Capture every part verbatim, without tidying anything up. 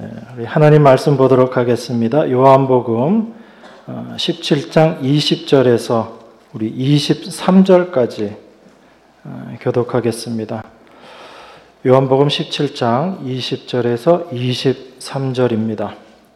우리 하나님 말씀 보도록 하겠습니다. 요한복음 십칠 장 이십 절에서 우리 이십삼 절까지 교독하겠습니다. 요한복음 십칠 장 이십 절에서 이십삼 절입니다.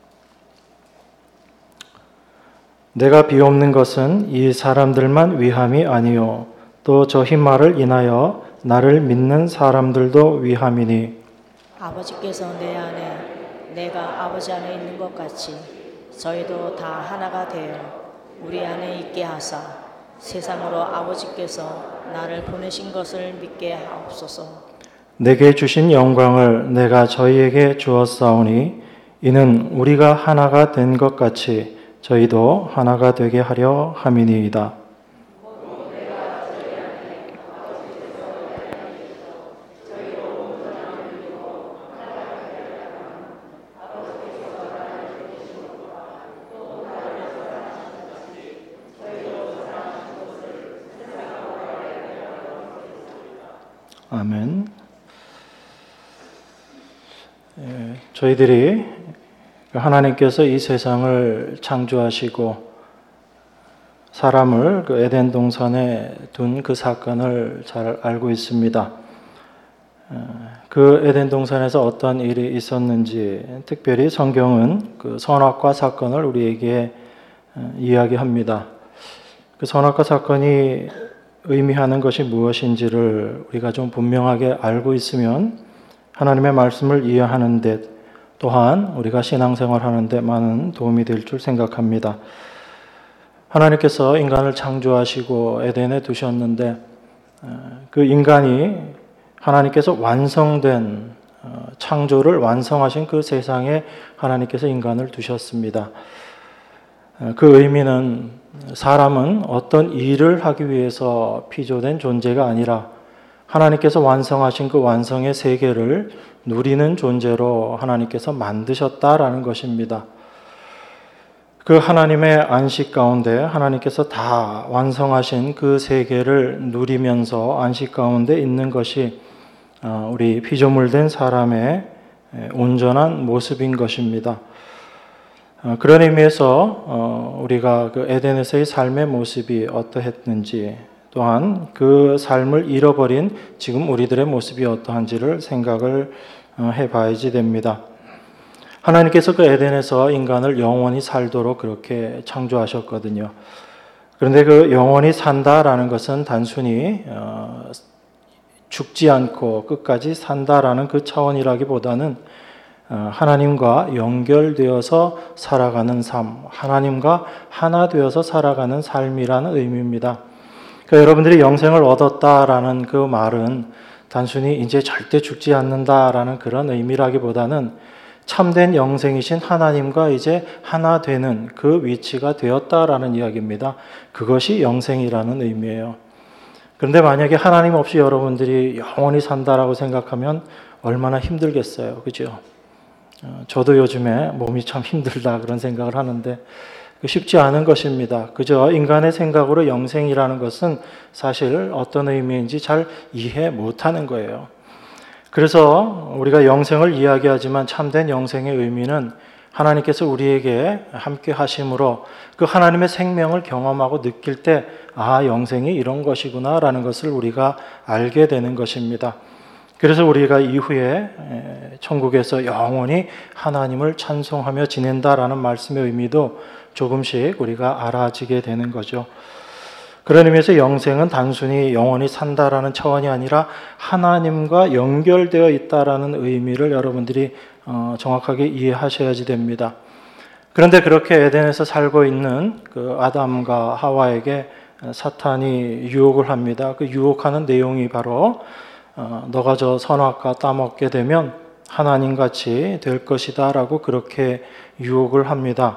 내가 비옵는 것은 이 사람들만 위함이 아니요 또 저희 말을 인하여 나를 믿는 사람들도 위함이니 아버지께서 내 안에 내가 아버지 안에 있는 것 같이 저희도 다 하나가 되어 우리 안에 있게 하사 세상으로 아버지께서 나를 보내신 것을 믿게 하옵소서. 내게 주신 영광을 내가 저희에게 주었사오니 이는 우리가 하나가 된 것 같이 저희도 하나가 되게 하려 함이니이다. 아멘. 예, 저희들이 하나님께서 이 세상을 창조하시고 사람을 그 에덴 동산에 둔 그 사건을 잘 알고 있습니다. 그 에덴 동산에서 어떤 일이 있었는지, 특별히 성경은 그 선악과 사건을 우리에게 이야기합니다. 그 선악과 사건이 의미하는 것이 무엇인지를 우리가 좀 분명하게 알고 있으면 하나님의 말씀을 이해하는 데 또한 우리가 신앙생활하는 데 많은 도움이 될 줄 생각합니다. 하나님께서 인간을 창조하시고 에덴에 두셨는데 그 인간이 하나님께서 완성된 창조를 완성하신 그 세상에 하나님께서 인간을 두셨습니다. 그 의미는 사람은 어떤 일을 하기 위해서 피조된 존재가 아니라 하나님께서 완성하신 그 완성의 세계를 누리는 존재로 하나님께서 만드셨다라는 것입니다. 그 하나님의 안식 가운데 하나님께서 다 완성하신 그 세계를 누리면서 안식 가운데 있는 것이 우리 피조물된 사람의 온전한 모습인 것입니다. 그런 의미에서 우리가 그 에덴에서의 삶의 모습이 어떠했는지 또한 그 삶을 잃어버린 지금 우리들의 모습이 어떠한지를 생각을 해봐야지 됩니다. 하나님께서 그 에덴에서 인간을 영원히 살도록 그렇게 창조하셨거든요. 그런데 그 영원히 산다라는 것은 단순히 죽지 않고 끝까지 산다라는 그 차원이라기보다는 하나님과 연결되어서 살아가는 삶, 하나님과 하나 되어서 살아가는 삶이라는 의미입니다. 그러니까 여러분들이 영생을 얻었다라는 그 말은 단순히 이제 절대 죽지 않는다라는 그런 의미라기보다는 참된 영생이신 하나님과 이제 하나 되는 그 위치가 되었다라는 이야기입니다. 그것이 영생이라는 의미예요. 그런데 만약에 하나님 없이 여러분들이 영원히 산다라고 생각하면 얼마나 힘들겠어요. 그죠? 저도 요즘에 몸이 참 힘들다 그런 생각을 하는데 쉽지 않은 것입니다. 그저 인간의 생각으로 영생이라는 것은 사실 어떤 의미인지 잘 이해 못하는 거예요. 그래서 우리가 영생을 이야기하지만 참된 영생의 의미는 하나님께서 우리에게 함께 하심으로 그 하나님의 생명을 경험하고 느낄 때 아, 영생이 이런 것이구나 라는 것을 우리가 알게 되는 것입니다. 그래서 우리가 이후에 천국에서 영원히 하나님을 찬송하며 지낸다라는 말씀의 의미도 조금씩 우리가 알아지게 되는 거죠. 그런 의미에서 영생은 단순히 영원히 산다라는 차원이 아니라 하나님과 연결되어 있다라는 의미를 여러분들이 정확하게 이해하셔야지 됩니다. 그런데 그렇게 에덴에서 살고 있는 그 아담과 하와에게 사탄이 유혹을 합니다. 그 유혹하는 내용이 바로 어, 너가 저 선악과 따먹게 되면 하나님같이 될 것이다 라고 그렇게 유혹을 합니다.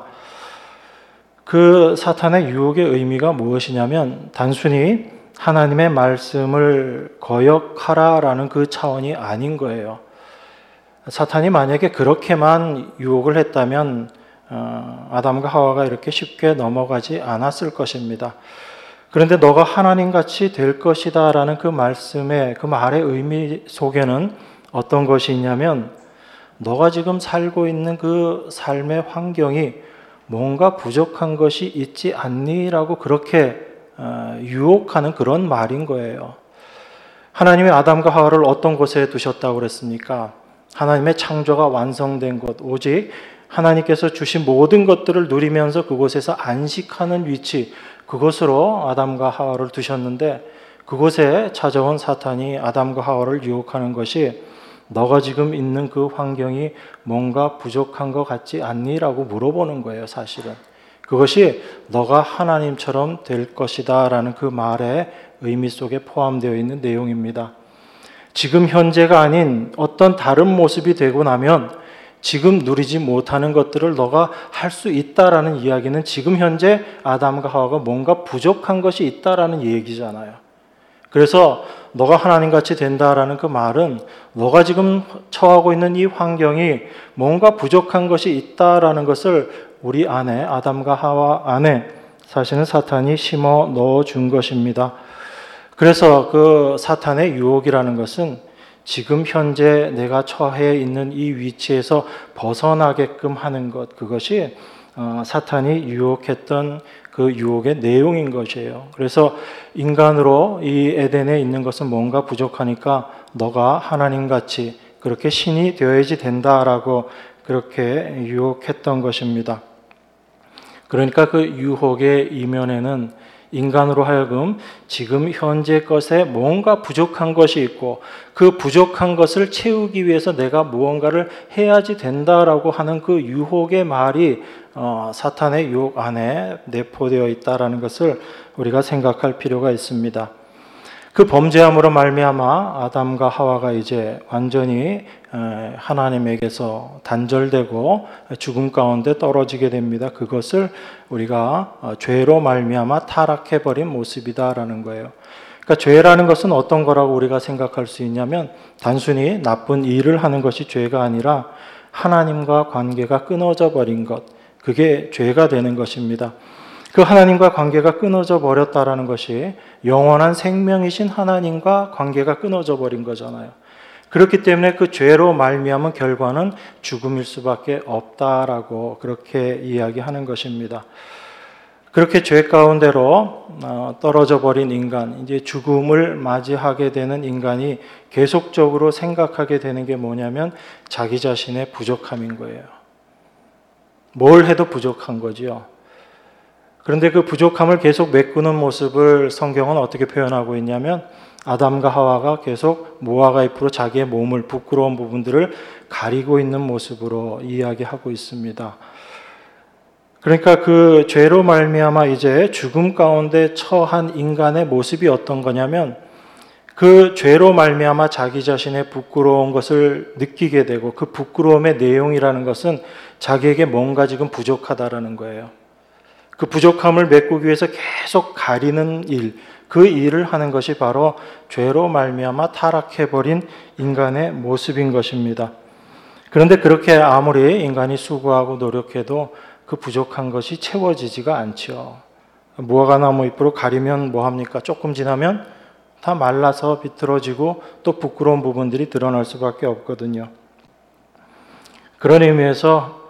그 사탄의 유혹의 의미가 무엇이냐면 단순히 하나님의 말씀을 거역하라라는 그 차원이 아닌 거예요. 사탄이 만약에 그렇게만 유혹을 했다면 어, 아담과 하와가 이렇게 쉽게 넘어가지 않았을 것입니다. 그런데 너가 하나님같이 될 것이다 라는 그 말씀의 그 말의 의미 속에는 어떤 것이 있냐면 너가 지금 살고 있는 그 삶의 환경이 뭔가 부족한 것이 있지 않니? 라고 그렇게 유혹하는 그런 말인 거예요. 하나님이 아담과 하와를 어떤 곳에 두셨다고 그랬습니까? 하나님의 창조가 완성된 곳, 오직 하나님께서 주신 모든 것들을 누리면서 그곳에서 안식하는 위치, 그곳으로 아담과 하와를 두셨는데, 그곳에 찾아온 사탄이 아담과 하와를 유혹하는 것이 너가 지금 있는 그 환경이 뭔가 부족한 것 같지 않니? 라고 물어보는 거예요, 사실은. 그것이 너가 하나님처럼 될 것이다 라는 그 말의 의미 속에 포함되어 있는 내용입니다. 지금 현재가 아닌 어떤 다른 모습이 되고 나면 지금 누리지 못하는 것들을 너가 할 수 있다라는 이야기는 지금 현재 아담과 하와가 뭔가 부족한 것이 있다라는 얘기잖아요. 그래서 너가 하나님같이 된다라는 그 말은 너가 지금 처하고 있는 이 환경이 뭔가 부족한 것이 있다라는 것을 우리 안에, 아담과 하와 안에 사실은 사탄이 심어 넣어준 것입니다. 그래서 그 사탄의 유혹이라는 것은 지금 현재 내가 처해 있는 이 위치에서 벗어나게끔 하는 것, 그것이 사탄이 유혹했던 그 유혹의 내용인 것이에요. 그래서 인간으로 이 에덴에 있는 것은 뭔가 부족하니까 너가 하나님같이 그렇게 신이 되어야지 된다라고 그렇게 유혹했던 것입니다. 그러니까 그 유혹의 이면에는 인간으로 하여금 지금 현재 것에 뭔가 부족한 것이 있고 그 부족한 것을 채우기 위해서 내가 무언가를 해야지 된다라고 하는 그 유혹의 말이 어, 사탄의 유혹 안에 내포되어 있다라는 것을 우리가 생각할 필요가 있습니다. 그 범죄함으로 말미암아 아담과 하와가 이제 완전히 하나님에게서 단절되고 죽음 가운데 떨어지게 됩니다. 그것을 우리가 죄로 말미암아 타락해 버린 모습이다라는 거예요. 그러니까 죄라는 것은 어떤 거라고 우리가 생각할 수 있냐면 단순히 나쁜 일을 하는 것이 죄가 아니라 하나님과 관계가 끊어져 버린 것, 그게 죄가 되는 것입니다. 그 하나님과 관계가 끊어져 버렸다라는 것이 영원한 생명이신 하나님과 관계가 끊어져 버린 거잖아요. 그렇기 때문에 그 죄로 말미암은 결과는 죽음일 수밖에 없다라고 그렇게 이야기하는 것입니다. 그렇게 죄 가운데로 떨어져 버린 인간, 이제 죽음을 맞이하게 되는 인간이 계속적으로 생각하게 되는 게 뭐냐면 자기 자신의 부족함인 거예요. 뭘 해도 부족한 거지요. 그런데 그 부족함을 계속 메꾸는 모습을 성경은 어떻게 표현하고 있냐면 아담과 하와가 계속 모아가 잎으로 자기의 몸을, 부끄러운 부분들을 가리고 있는 모습으로 이야기하고 있습니다. 그러니까 그 죄로 말미암아 이제 죽음 가운데 처한 인간의 모습이 어떤 거냐면 그 죄로 말미암아 자기 자신의 부끄러운 것을 느끼게 되고 그 부끄러움의 내용이라는 것은 자기에게 뭔가 지금 부족하다라는 거예요. 그 부족함을 메꾸기 위해서 계속 가리는 일, 그 일을 하는 것이 바로 죄로 말미암아 타락해버린 인간의 모습인 것입니다. 그런데 그렇게 아무리 인간이 수고하고 노력해도 그 부족한 것이 채워지지가 않죠. 무화과 나무 잎으로 가리면 뭐합니까? 조금 지나면 다 말라서 비틀어지고 또 부끄러운 부분들이 드러날 수밖에 없거든요. 그런 의미에서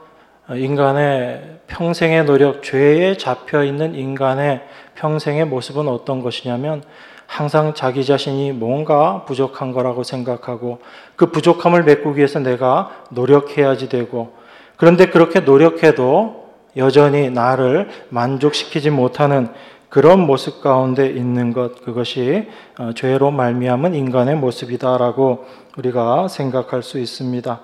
인간의 평생의 노력, 죄에 잡혀있는 인간의 평생의 모습은 어떤 것이냐면 항상 자기 자신이 뭔가 부족한 거라고 생각하고 그 부족함을 메꾸기 위해서 내가 노력해야지 되고 그런데 그렇게 노력해도 여전히 나를 만족시키지 못하는 그런 모습 가운데 있는 것, 그것이 죄로 말미암은 인간의 모습이다라고 우리가 생각할 수 있습니다.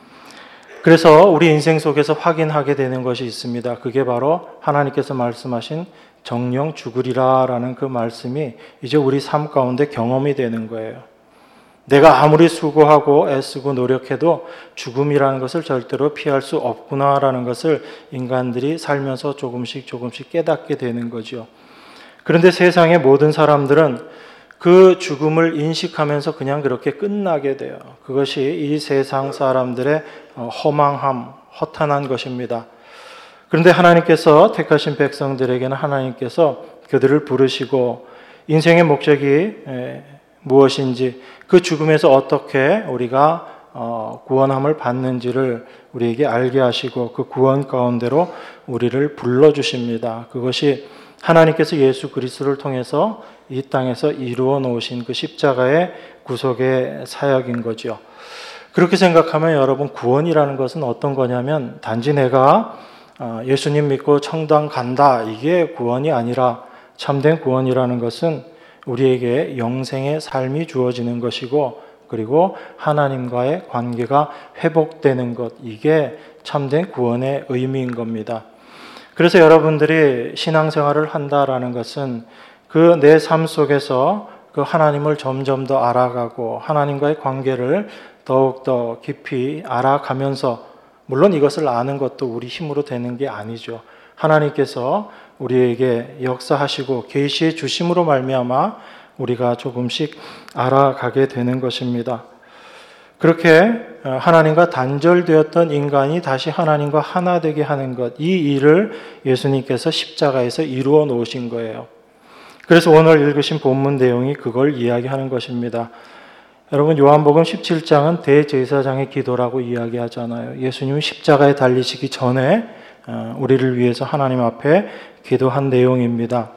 그래서 우리 인생 속에서 확인하게 되는 것이 있습니다. 그게 바로 하나님께서 말씀하신 정령 죽으리라 라는 그 말씀이 이제 우리 삶 가운데 경험이 되는 거예요. 내가 아무리 수고하고 애쓰고 노력해도 죽음이라는 것을 절대로 피할 수 없구나라는 것을 인간들이 살면서 조금씩 조금씩 깨닫게 되는 거죠. 그런데 세상의 모든 사람들은 그 죽음을 인식하면서 그냥 그렇게 끝나게 돼요. 그것이 이 세상 사람들의 허망함, 허탄한 것입니다. 그런데 하나님께서 택하신 백성들에게는 하나님께서 그들을 부르시고 인생의 목적이 무엇인지 그 죽음에서 어떻게 우리가 어, 구원함을 받는지를 우리에게 알게 하시고 그 구원 가운데로 우리를 불러주십니다. 그것이 하나님께서 예수 그리스도를 통해서 이 땅에서 이루어 놓으신 그 십자가의 구속의 사역인 거죠. 그렇게 생각하면 여러분, 구원이라는 것은 어떤 거냐면 단지 내가 예수님 믿고 천당 간다, 이게 구원이 아니라 참된 구원이라는 것은 우리에게 영생의 삶이 주어지는 것이고, 그리고 하나님과의 관계가 회복되는 것, 이게 참된 구원의 의미인 겁니다. 그래서 여러분들이 신앙생활을 한다라는 것은 그 내 삶 속에서 그 하나님을 점점 더 알아가고 하나님과의 관계를 더욱더 깊이 알아가면서, 물론 이것을 아는 것도 우리 힘으로 되는 게 아니죠. 하나님께서 우리에게 역사하시고 계시해 주심으로 말미암아 우리가 조금씩 알아가게 되는 것입니다. 그렇게 하나님과 단절되었던 인간이 다시 하나님과 하나 되게 하는 것, 이 일을 예수님께서 십자가에서 이루어 놓으신 거예요. 그래서 오늘 읽으신 본문 내용이 그걸 이야기하는 것입니다. 여러분, 요한복음 십칠 장은 대제사장의 기도라고 이야기하잖아요. 예수님이 십자가에 달리시기 전에 우리를 위해서 하나님 앞에 기도한 내용입니다.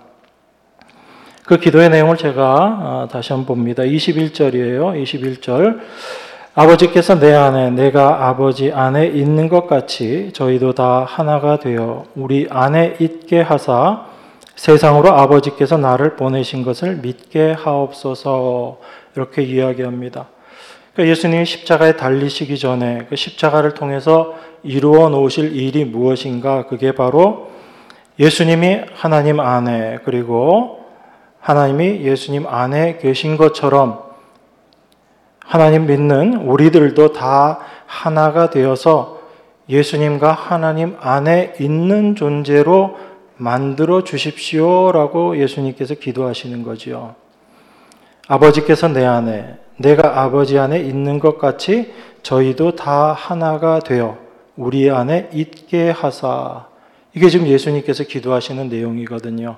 그 기도의 내용을 제가 다시 한번 봅니다. 이십일 절이에요. 이십일 절. 아버지께서 내 안에, 내가 아버지 안에 있는 것 같이 저희도 다 하나가 되어 우리 안에 있게 하사 세상으로 아버지께서 나를 보내신 것을 믿게 하옵소서, 이렇게 이야기합니다. 그러니까 예수님이 십자가에 달리시기 전에 그 십자가를 통해서 이루어 놓으실 일이 무엇인가? 그게 바로 예수님이 하나님 안에, 그리고 하나님이 예수님 안에 계신 것처럼 하나님 믿는 우리들도 다 하나가 되어서 예수님과 하나님 안에 있는 존재로 만들어 주십시오라고 예수님께서 기도하시는 거지요. 아버지께서 내 안에, 내가 아버지 안에 있는 것 같이 저희도 다 하나가 되어 우리 안에 있게 하사. 이게 지금 예수님께서 기도하시는 내용이거든요.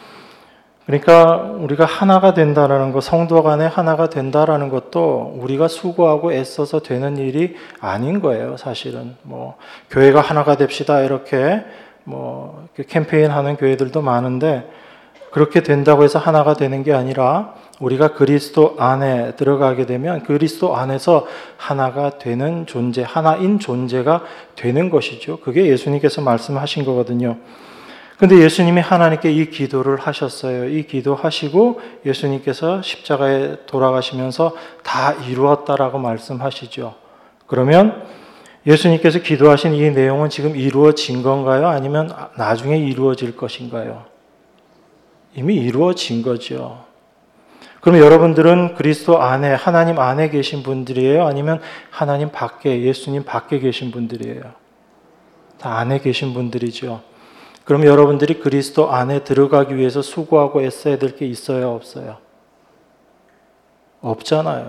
그러니까 우리가 하나가 된다라는 것, 성도 간에 하나가 된다라는 것도 우리가 수고하고 애써서 되는 일이 아닌 거예요, 사실은. 뭐 교회가 하나가 됩시다 이렇게 뭐 캠페인하는 교회들도 많은데, 그렇게 된다고 해서 하나가 되는 게 아니라 우리가 그리스도 안에 들어가게 되면 그리스도 안에서 하나가 되는 존재, 하나인 존재가 되는 것이죠. 그게 예수님께서 말씀하신 거거든요. 근데 예수님이 하나님께 이 기도를 하셨어요. 이 기도하시고 예수님께서 십자가에 돌아가시면서 다 이루었다라고 말씀하시죠. 그러면 예수님께서 기도하신 이 내용은 지금 이루어진 건가요? 아니면 나중에 이루어질 것인가요? 이미 이루어진 거죠. 그럼 여러분들은 그리스도 안에, 하나님 안에 계신 분들이에요? 아니면 하나님 밖에, 예수님 밖에 계신 분들이에요? 다 안에 계신 분들이죠. 그럼 여러분들이 그리스도 안에 들어가기 위해서 수고하고 애써야 될 게 있어요, 없어요? 없잖아요.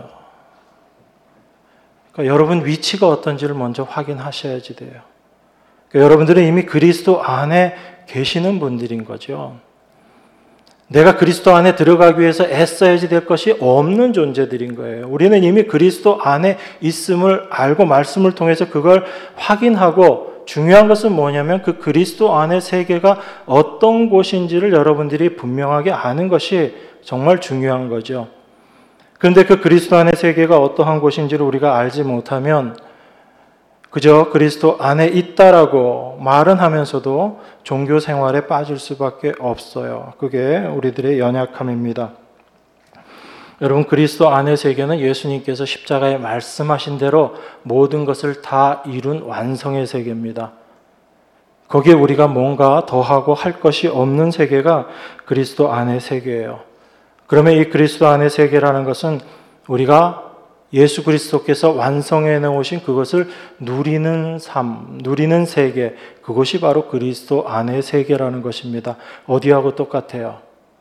그러니까 여러분 위치가 어떤지를 먼저 확인하셔야지 돼요. 그러니까 여러분들은 이미 그리스도 안에 계시는 분들인 거죠. 내가 그리스도 안에 들어가기 위해서 애써야지 될 것이 없는 존재들인 거예요. 우리는 이미 그리스도 안에 있음을 알고 말씀을 통해서 그걸 확인하고, 중요한 것은 뭐냐면 그 그리스도 안의 세계가 어떤 곳인지를 여러분들이 분명하게 아는 것이 정말 중요한 거죠. 그런데 그 그리스도 안의 세계가 어떠한 곳인지를 우리가 알지 못하면 그저 그리스도 안에 있다라고 말은 하면서도 종교 생활에 빠질 수밖에 없어요. 그게 우리들의 연약함입니다. 여러분, 그리스도 안의 세계는 예수님께서 십자가에 말씀하신 대로 모든 것을 다 이룬 완성의 세계입니다. 거기에 우리가 뭔가 더하고 할 것이 없는 세계가 그리스도 안의 세계예요. 그러면 이 그리스도 안의 세계라는 것은 우리가 예수 그리스도께서 완성해 놓으신 그것을 누리는 삶, 누리는 세계, 그것이 바로 그리스도 안의 세계라는 것입니다. 어디하고 똑같아요?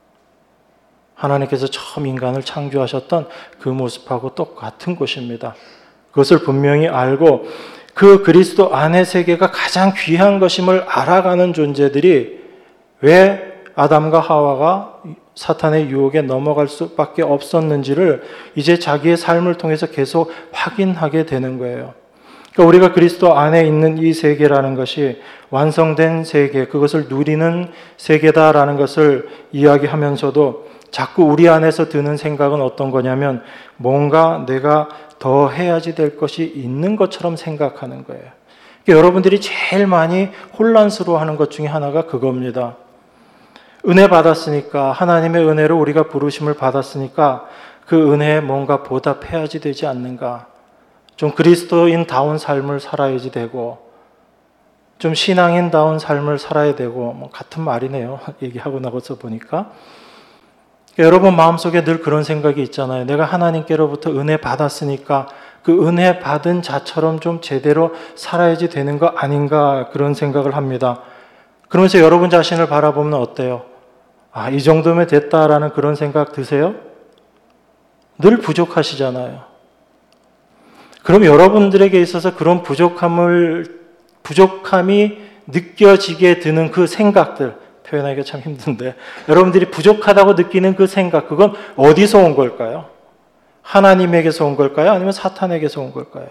하나님께서 처음 인간을 창조하셨던 그 모습하고 똑같은 것입니다. 그것을 분명히 알고 그 그리스도 안의 세계가 가장 귀한 것임을 알아가는 존재들이 왜 아담과 하와가 사탄의 유혹에 넘어갈 수밖에 없었는지를 이제 자기의 삶을 통해서 계속 확인하게 되는 거예요. 그러니까 우리가 그리스도 안에 있는 이 세계라는 것이 완성된 세계, 그것을 누리는 세계다라는 것을 이야기하면서도 자꾸 우리 안에서 드는 생각은 어떤 거냐면 뭔가 내가 더 해야지 될 것이 있는 것처럼 생각하는 거예요. 그러니까 여러분들이 제일 많이 혼란스러워하는 것 중에 하나가 그겁니다. 은혜 받았으니까, 하나님의 은혜로 우리가 부르심을 받았으니까 그 은혜에 뭔가 보답해야지 되지 않는가. 좀 그리스도인다운 삶을 살아야지 되고, 좀 신앙인다운 삶을 살아야 되고, 뭐 같은 말이네요. 얘기하고 나서 보니까. 여러분 마음속에 늘 그런 생각이 있잖아요. 내가 하나님께로부터 은혜 받았으니까 그 은혜 받은 자처럼 좀 제대로 살아야지 되는 거 아닌가, 그런 생각을 합니다. 그러면서 여러분 자신을 바라보면 어때요? 아, 이 정도면 됐다라는 그런 생각 드세요? 늘 부족하시잖아요. 그럼 여러분들에게 있어서 그런 부족함을, 부족함이 느껴지게 드는 그 생각들, 표현하기가 참 힘든데, 여러분들이 부족하다고 느끼는 그 생각, 그건 어디서 온 걸까요? 하나님에게서 온 걸까요? 아니면 사탄에게서 온 걸까요?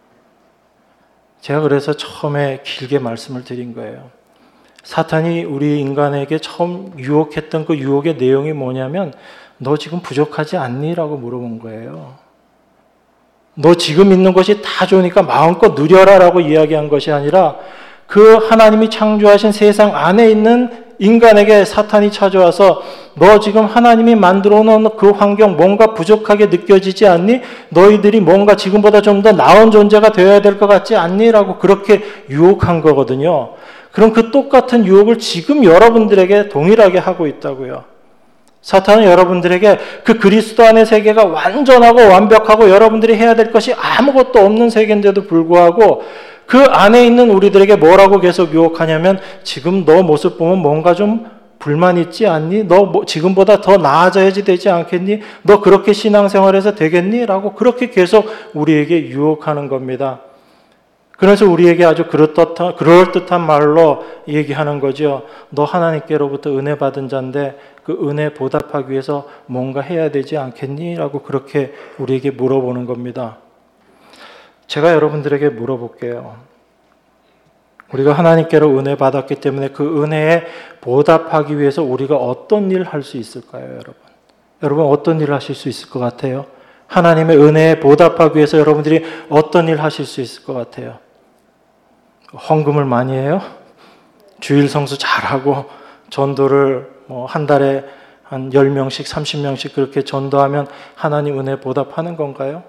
제가 그래서 처음에 길게 말씀을 드린 거예요. 사탄이 우리 인간에게 처음 유혹했던 그 유혹의 내용이 뭐냐면, 너 지금 부족하지 않니? 라고 물어본 거예요. 너 지금 있는 것이 다 좋으니까 마음껏 누려라 라고 이야기한 것이 아니라, 그 하나님이 창조하신 세상 안에 있는 인간에게 사탄이 찾아와서 너 지금 하나님이 만들어 놓은 그 환경 뭔가 부족하게 느껴지지 않니? 너희들이 뭔가 지금보다 좀 더 나은 존재가 되어야 될 것 같지 않니? 라고 그렇게 유혹한 거거든요. 그럼 그 똑같은 유혹을 지금 여러분들에게 동일하게 하고 있다고요. 사탄은 여러분들에게 그 그리스도 안의 세계가 완전하고 완벽하고 여러분들이 해야 될 것이 아무것도 없는 세계인데도 불구하고 그 안에 있는 우리들에게 뭐라고 계속 유혹하냐면, 지금 너 모습 보면 뭔가 좀 불만 있지 않니? 너 지금보다 더 나아져야지 되지 않겠니? 너 그렇게 신앙생활해서 되겠니? 라고 그렇게 계속 우리에게 유혹하는 겁니다. 그래서 우리에게 아주 그럴듯한, 그럴듯한 말로 얘기하는 거죠. 너 하나님께로부터 은혜 받은 자인데 그 은혜 보답하기 위해서 뭔가 해야 되지 않겠니? 라고 그렇게 우리에게 물어보는 겁니다. 제가 여러분들에게 물어볼게요. 우리가 하나님께로 은혜 받았기 때문에 그 은혜에 보답하기 위해서 우리가 어떤 일을 할 수 있을까요, 여러분? 여러분 어떤 일을 하실 수 있을 것 같아요? 하나님의 은혜에 보답하기 위해서 여러분들이 어떤 일을 하실 수 있을 것 같아요? 헌금을 많이 해요? 주일 성수 잘하고 전도를 뭐 한 달에 한 열 명씩, 삼십 명씩 그렇게 전도하면 하나님 은혜 보답하는 건가요?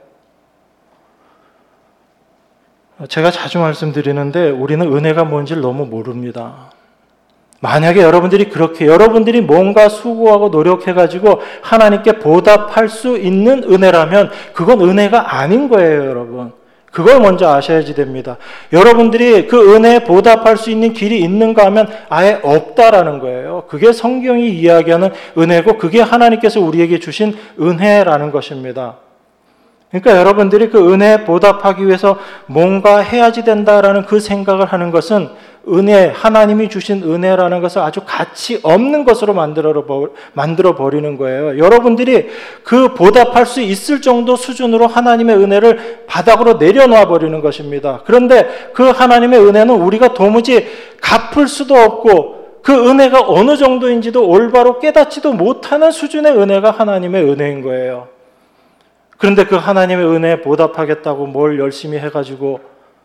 제가 자주 말씀드리는데 우리는 은혜가 뭔지를 너무 모릅니다. 만약에 여러분들이 그렇게 여러분들이 뭔가 수고하고 노력해가지고 하나님께 보답할 수 있는 은혜라면 그건 은혜가 아닌 거예요, 여러분. 그걸 먼저 아셔야지 됩니다. 여러분들이 그 은혜에 보답할 수 있는 길이 있는가 하면 아예 없다라는 거예요. 그게 성경이 이야기하는 은혜고 그게 하나님께서 우리에게 주신 은혜라는 것입니다. 그러니까 여러분들이 그 은혜에 보답하기 위해서 뭔가 해야지 된다라는 그 생각을 하는 것은 은혜, 하나님이 주신 은혜라는 것을 아주 가치 없는 것으로 만들어 버리는 거예요. 여러분들이 그 보답할 수 있을 정도 수준으로 하나님의 은혜를 바닥으로 내려놓아 버리는 것입니다. 그런데 그 하나님의 은혜는 우리가 도무지 갚을 수도 없고 그 은혜가 어느 정도인지도 올바로 깨닫지도 못하는 수준의 은혜가 하나님의 은혜인 거예요. 그런데 그 하나님의 은혜에 보답하겠다고 뭘 열심히 해가지고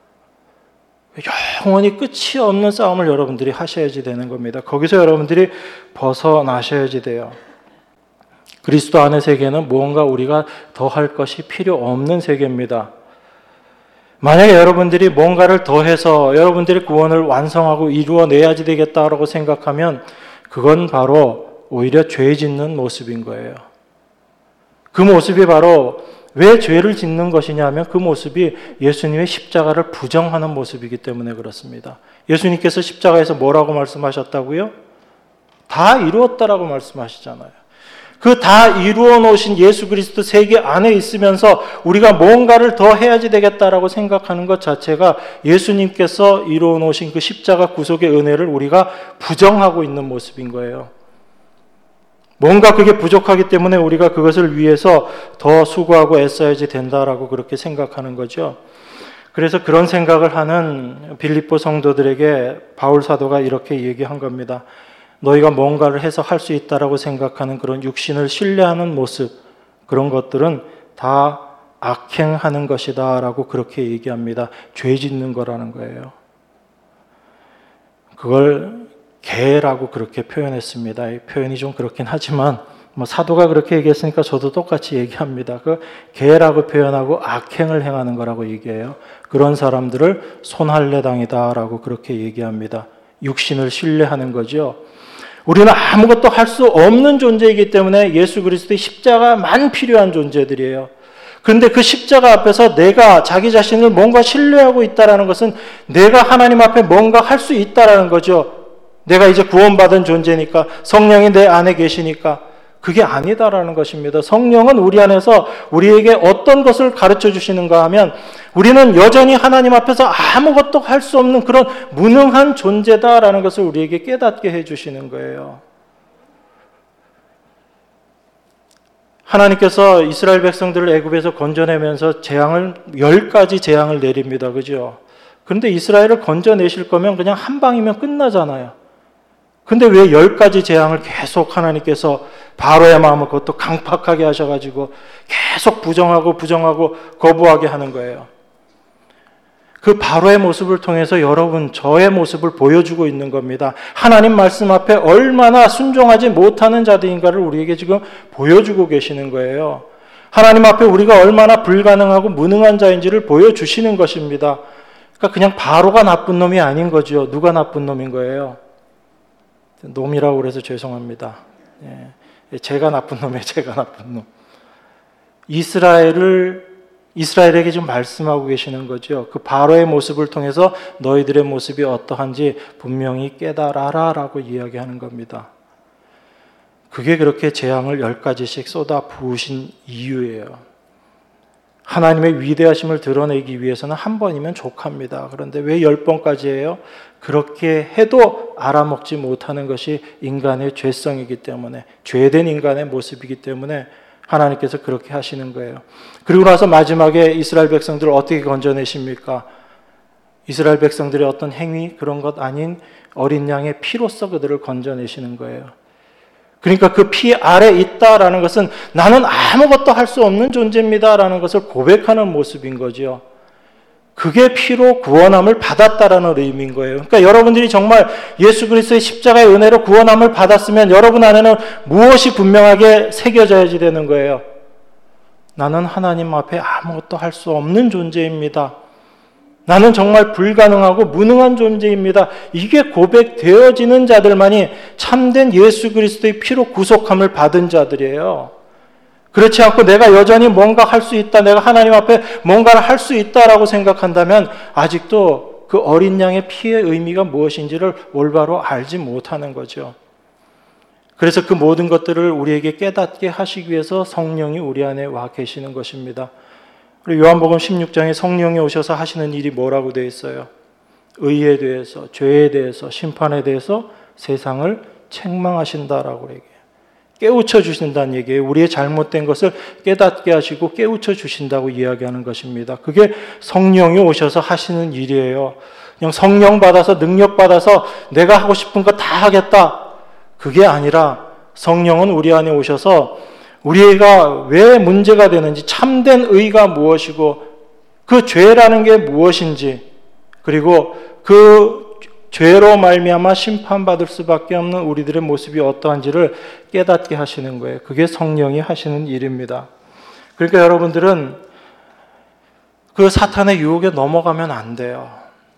영원히 끝이 없는 싸움을 여러분들이 하셔야지 되는 겁니다. 거기서 여러분들이 벗어나셔야지 돼요. 그리스도 안의 세계는 무언가 우리가 더 할 것이 필요 없는 세계입니다. 만약에 여러분들이 뭔가를 더해서 여러분들의 구원을 완성하고 이루어내야지 되겠다라고 생각하면 그건 바로 오히려 죄 짓는 모습인 거예요. 그 모습이 바로 왜 죄를 짓는 것이냐면 그 모습이 예수님의 십자가를 부정하는 모습이기 때문에 그렇습니다. 예수님께서 십자가에서 뭐라고 말씀하셨다고요? 다 이루었다라고 말씀하시잖아요. 그 다 이루어 놓으신 예수 그리스도 세계 안에 있으면서 우리가 뭔가를 더 해야지 되겠다라고 생각하는 것 자체가 예수님께서 이루어 놓으신 그 십자가 구속의 은혜를 우리가 부정하고 있는 모습인 거예요. 뭔가 그게 부족하기 때문에 우리가 그것을 위해서 더 수고하고 애써야지 된다라고 그렇게 생각하는 거죠. 그래서 그런 생각을 하는 빌립보 성도들에게 바울 사도가 이렇게 얘기한 겁니다. 너희가 뭔가를 해서 할 수 있다라고 생각하는 그런 육신을 신뢰하는 모습, 그런 것들은 다 악행하는 것이다 라고 그렇게 얘기합니다. 죄 짓는 거라는 거예요. 그걸 개라고 그렇게 표현했습니다. 이 표현이 좀 그렇긴 하지만 뭐 사도가 그렇게 얘기했으니까 저도 똑같이 얘기합니다. 그 개라고 표현하고 악행을 행하는 거라고 얘기해요. 그런 사람들을 손할례당이다라고 그렇게 얘기합니다. 육신을 신뢰하는 거죠. 우리는 아무것도 할 수 없는 존재이기 때문에 예수 그리스도의 십자가만 필요한 존재들이에요. 그런데 그 십자가 앞에서 내가 자기 자신을 뭔가 신뢰하고 있다는 것은 내가 하나님 앞에 뭔가 할 수 있다는 거죠. 내가 이제 구원받은 존재니까, 성령이 내 안에 계시니까. 그게 아니다라는 것입니다. 성령은 우리 안에서 우리에게 어떤 것을 가르쳐 주시는가 하면 우리는 여전히 하나님 앞에서 아무것도 할 수 없는 그런 무능한 존재다라는 것을 우리에게 깨닫게 해주시는 거예요. 하나님께서 이스라엘 백성들을 애굽에서 건져내면서 재앙을 열 가지 재앙을 내립니다. 그죠? 그런데 이스라엘을 건져내실 거면 그냥 한 방이면 끝나잖아요. 근데 왜 열 가지 재앙을 계속 하나님께서 바로의 마음을 그것도 강팍하게 하셔가지고 계속 부정하고 부정하고 거부하게 하는 거예요. 그 바로의 모습을 통해서 여러분 저의 모습을 보여주고 있는 겁니다. 하나님 말씀 앞에 얼마나 순종하지 못하는 자들인가를 우리에게 지금 보여주고 계시는 거예요. 하나님 앞에 우리가 얼마나 불가능하고 무능한 자인지를 보여주시는 것입니다. 그러니까 그냥 바로가 나쁜 놈이 아닌 거죠. 누가 나쁜 놈인 거예요? 놈이라고 그래서 죄송합니다. 예, 제가 나쁜 놈이에요. 제가 나쁜 놈. 이스라엘을 이스라엘에게 지금 말씀하고 계시는 거죠. 그 바로의 모습을 통해서 너희들의 모습이 어떠한지 분명히 깨달아라 라고 이야기하는 겁니다. 그게 그렇게 재앙을 열 가지씩 쏟아 부으신 이유예요. 하나님의 위대하심을 드러내기 위해서는 한 번이면 족합니다. 그런데 왜 열 번까지 해요? 그렇게 해도 알아먹지 못하는 것이 인간의 죄성이기 때문에, 죄된 인간의 모습이기 때문에 하나님께서 그렇게 하시는 거예요. 그리고 나서 마지막에 이스라엘 백성들을 어떻게 건져내십니까? 이스라엘 백성들의 어떤 행위, 그런 것 아닌 어린 양의 피로써 그들을 건져내시는 거예요. 그러니까 그 피 아래 있다라는 것은 나는 아무것도 할 수 없는 존재입니다라는 것을 고백하는 모습인 거죠. 그게 피로 구원함을 받았다라는 의미인 거예요. 그러니까 여러분들이 정말 예수 그리스도의 십자가의 은혜로 구원함을 받았으면 여러분 안에는 무엇이 분명하게 새겨져야지 되는 거예요. 나는 하나님 앞에 아무것도 할 수 없는 존재입니다. 나는 정말 불가능하고 무능한 존재입니다. 이게 고백되어지는 자들만이 참된 예수 그리스도의 피로 구속함을 받은 자들이에요. 그렇지 않고 내가 여전히 뭔가 할 수 있다, 내가 하나님 앞에 뭔가를 할 수 있다라고 생각한다면 아직도 그 어린 양의 피의 의미가 무엇인지를 올바로 알지 못하는 거죠. 그래서 그 모든 것들을 우리에게 깨닫게 하시기 위해서 성령이 우리 안에 와 계시는 것입니다. 그리고 요한복음 십육 장에 성령이 오셔서 하시는 일이 뭐라고 되어 있어요? 의에 대해서, 죄에 대해서, 심판에 대해서 세상을 책망하신다라고 얘기해요. 깨우쳐 주신다는 얘기예요. 우리의 잘못된 것을 깨닫게 하시고 깨우쳐 주신다고 이야기하는 것입니다. 그게 성령이 오셔서 하시는 일이에요. 그냥 성령 받아서 능력 받아서 내가 하고 싶은 거 다 하겠다. 그게 아니라 성령은 우리 안에 오셔서 우리가 왜 문제가 되는지, 참된 의가 무엇이고 그 죄라는 게 무엇인지, 그리고 그 죄로 말미암아 심판받을 수밖에 없는 우리들의 모습이 어떠한지를 깨닫게 하시는 거예요. 그게 성령이 하시는 일입니다. 그러니까 여러분들은 그 사탄의 유혹에 넘어가면 안 돼요.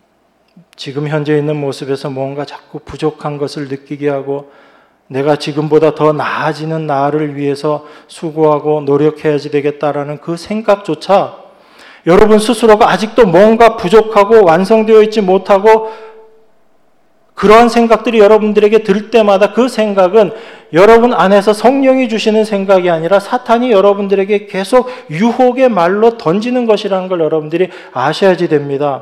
지금 현재 있는 모습에서 뭔가 자꾸 부족한 것을 느끼게 하고 내가 지금보다 더 나아지는 나를 위해서 수고하고 노력해야지 되겠다라는 그 생각조차 여러분 스스로가 아직도 뭔가 부족하고 완성되어 있지 못하고 그러한 생각들이 여러분들에게 들 때마다 그 생각은 여러분 안에서 성령이 주시는 생각이 아니라 사탄이 여러분들에게 계속 유혹의 말로 던지는 것이라는 걸 여러분들이 아셔야지 됩니다.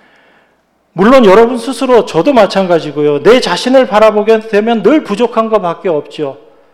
물론 여러분 스스로, 저도 마찬가지고요. 내 자신을 바라보게 되면 늘 부족한 것밖에 없죠.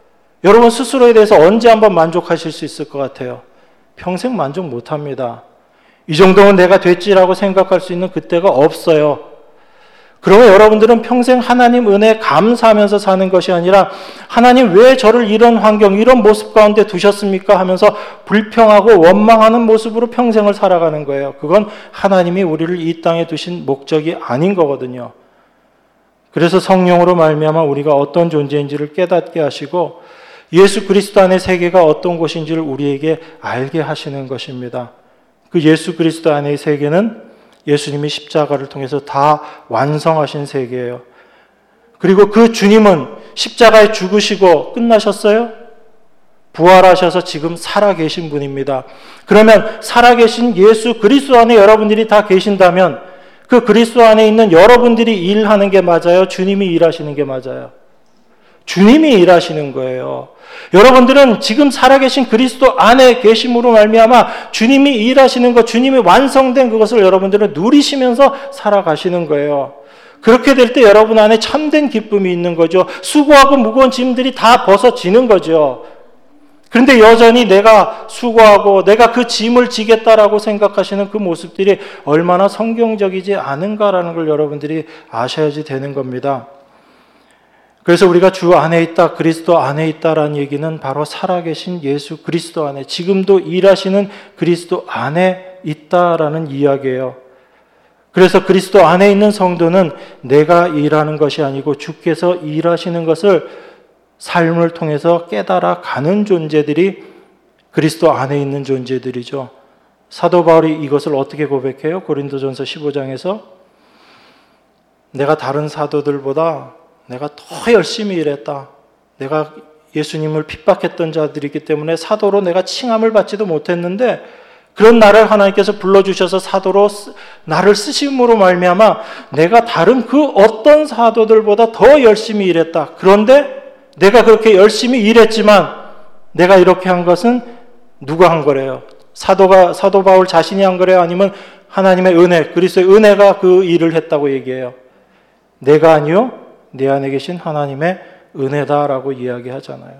여러분 스스로에 대해서 언제 한번 만족하실 수 있을 것 같아요? 평생 만족 못합니다. 이 정도면 내가 됐지라고 생각할 수 있는 그때가 없어요. 그러면 여러분들은 평생 하나님 은혜에 감사하면서 사는 것이 아니라 하나님 왜 저를 이런 환경, 이런 모습 가운데 두셨습니까? 하면서 불평하고 원망하는 모습으로 평생을 살아가는 거예요. 그건 하나님이 우리를 이 땅에 두신 목적이 아닌 거거든요. 그래서 성령으로 말미암아 우리가 어떤 존재인지를 깨닫게 하시고 예수 그리스도 안의 세계가 어떤 곳인지를 우리에게 알게 하시는 것입니다. 그 예수 그리스도 안의 세계는 예수님이 십자가를 통해서 다 완성하신 세계예요. 그리고 그 주님은 십자가에 죽으시고 끝나셨어요? 부활하셔서 지금 살아계신 분입니다. 그러면 살아계신 예수 그리스도 안에 여러분들이 다 계신다면 그 그리스도 안에 있는 여러분들이 일하는 게 맞아요? 주님이 일하시는 게 맞아요? 주님이 일하시는 거예요. 여러분들은 지금 살아계신 그리스도 안에 계심으로 말미암아 주님이 일하시는 것, 주님이 완성된 그것을 여러분들은 누리시면서 살아가시는 거예요. 그렇게 될 때 여러분 안에 참된 기쁨이 있는 거죠. 수고하고 무거운 짐들이 다 벗어지는 거죠. 그런데 여전히 내가 수고하고 내가 그 짐을 지겠다라고 생각하시는 그 모습들이 얼마나 성경적이지 않은가라는 걸 여러분들이 아셔야지 되는 겁니다. 그래서 우리가 주 안에 있다, 그리스도 안에 있다라는 얘기는 바로 살아계신 예수 그리스도 안에, 지금도 일하시는 그리스도 안에 있다라는 이야기예요. 그래서 그리스도 안에 있는 성도는 내가 일하는 것이 아니고 주께서 일하시는 것을 삶을 통해서 깨달아 가는 존재들이 그리스도 안에 있는 존재들이죠. 사도 바울이 이것을 어떻게 고백해요? 고린도전서 십오 장에서 내가 다른 사도들보다 내가 더 열심히 일했다. 내가 예수님을 핍박했던 자들이기 때문에 사도로 내가 칭함을 받지도 못했는데 그런 나를 하나님께서 불러주셔서 사도로 나를 쓰심으로 말미암아 내가 다른 그 어떤 사도들보다 더 열심히 일했다. 그런데 내가 그렇게 열심히 일했지만 내가 이렇게 한 것은 누가 한 거래요? 사도가, 사도 바울 자신이 한 거래요? 아니면 하나님의 은혜, 그리스도의 은혜가 그 일을 했다고 얘기해요? 내가 아니요? 내 안에 계신 하나님의 은혜다라고 이야기하잖아요.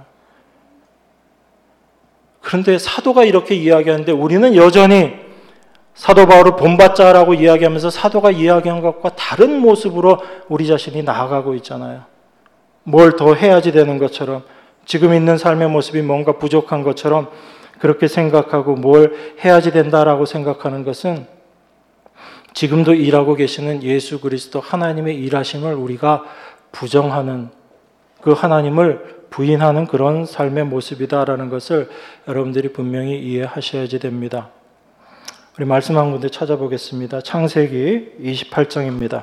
그런데 사도가 이렇게 이야기하는데 우리는 여전히 사도 바울을 본받자라고 이야기하면서 사도가 이야기한 것과 다른 모습으로 우리 자신이 나아가고 있잖아요. 뭘 더 해야지 되는 것처럼, 지금 있는 삶의 모습이 뭔가 부족한 것처럼 그렇게 생각하고 뭘 해야지 된다라고 생각하는 것은 지금도 일하고 계시는 예수 그리스도 하나님의 일하심을 우리가 부정하는, 그 하나님을 부인하는 그런 삶의 모습이다라는 것을 여러분들이 분명히 이해하셔야지 됩니다. 우리 말씀 한 군데 찾아보겠습니다. 창세기 이십팔 장입니다.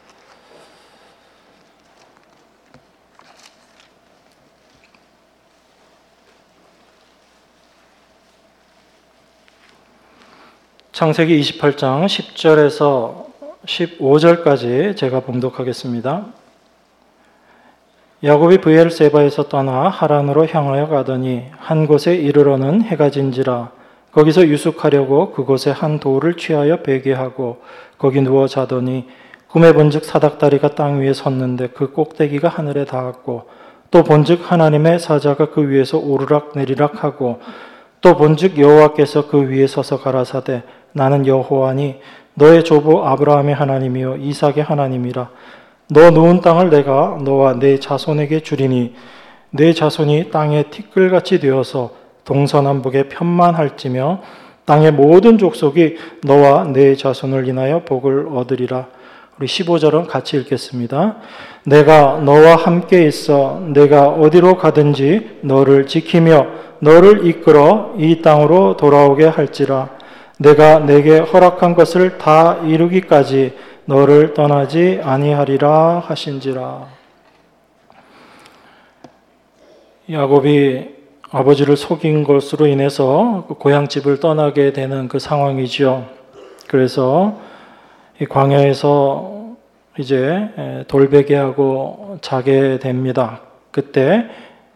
창세기 이십팔 장 십 절에서 십오 절까지 제가 봉독하겠습니다. 야곱이 브엘세바에서 떠나 하란으로 향하여 가더니 한 곳에 이르러는 해가 진지라. 거기서 유숙하려고 그곳에 한 돌을 취하여 베개하고 거기 누워 자더니 꿈에 본즉 사닥다리가 땅 위에 섰는데 그 꼭대기가 하늘에 닿았고 또 본즉 하나님의 사자가 그 위에서 오르락 내리락 하고 또 본즉 여호와께서 그 위에 서서 가라사대 나는 여호와니 너의 조부 아브라함의 하나님이요 이삭의 하나님이라. 너 누운 땅을 내가 너와 내 자손에게 주리니 내 자손이 땅의 티끌같이 되어서 동서남북에 편만할지며 땅의 모든 족속이 너와 내 자손을 인하여 복을 얻으리라. 우리 십오 절은 같이 읽겠습니다. 내가 너와 함께 있어 내가 어디로 가든지 너를 지키며 너를 이끌어 이 땅으로 돌아오게 할지라. 내가 내게 허락한 것을 다 이루기까지 너를 떠나지 아니하리라 하신지라. 야곱이 아버지를 속인 것으로 인해서 그 고향집을 떠나게 되는 그 상황이지요. 그래서 이 광야에서 이제 돌베개하고 자게 됩니다. 그때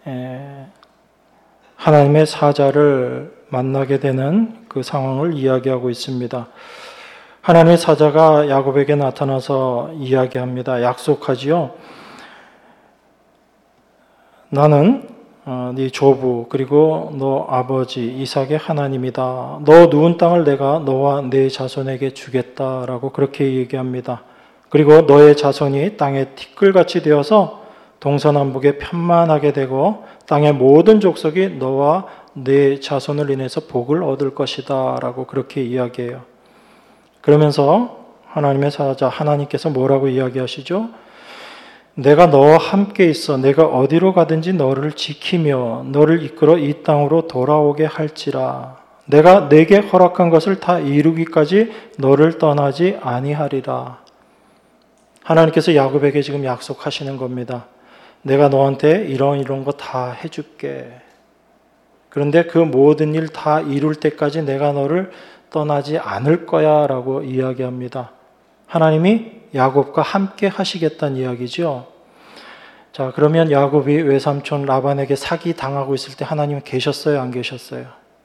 하나님의 사자를 만나게 되는 그 상황을 이야기하고 있습니다. 하나님의 사자가 야곱에게 나타나서 이야기합니다. 약속하지요. 나는 어, 네 조부 그리고 너 아버지 이삭의 하나님이다. 너 누운 땅을 내가 너와 네 자손에게 주겠다라고 그렇게 얘기합니다. 그리고 너의 자손이 땅에 티끌같이 되어서 동서남북에 편만하게 되고 땅의 모든 족속이 너와 네 자손을 인해서 복을 얻을 것이다 라고 그렇게 이야기해요. 그러면서 하나님의 사자 하나님께서 뭐라고 이야기하시죠? 내가 너와 함께 있어 내가 어디로 가든지 너를 지키며 너를 이끌어 이 땅으로 돌아오게 할지라. 내가 내게 허락한 것을 다 이루기까지 너를 떠나지 아니하리라. 하나님께서 야곱에게 지금 약속하시는 겁니다. 내가 너한테 이런 이런 거 다 해줄게. 그런데 그 모든 일 다 이룰 때까지 내가 너를 떠나지 않을 거야 라고 이야기합니다. 하나님이 야곱과 함께 하시겠다는 이야기죠. 자, 그러면 야곱이 외삼촌 라반에게 사기 당하고 있을 때 하나님은 계셨어요? 안 계셨어요?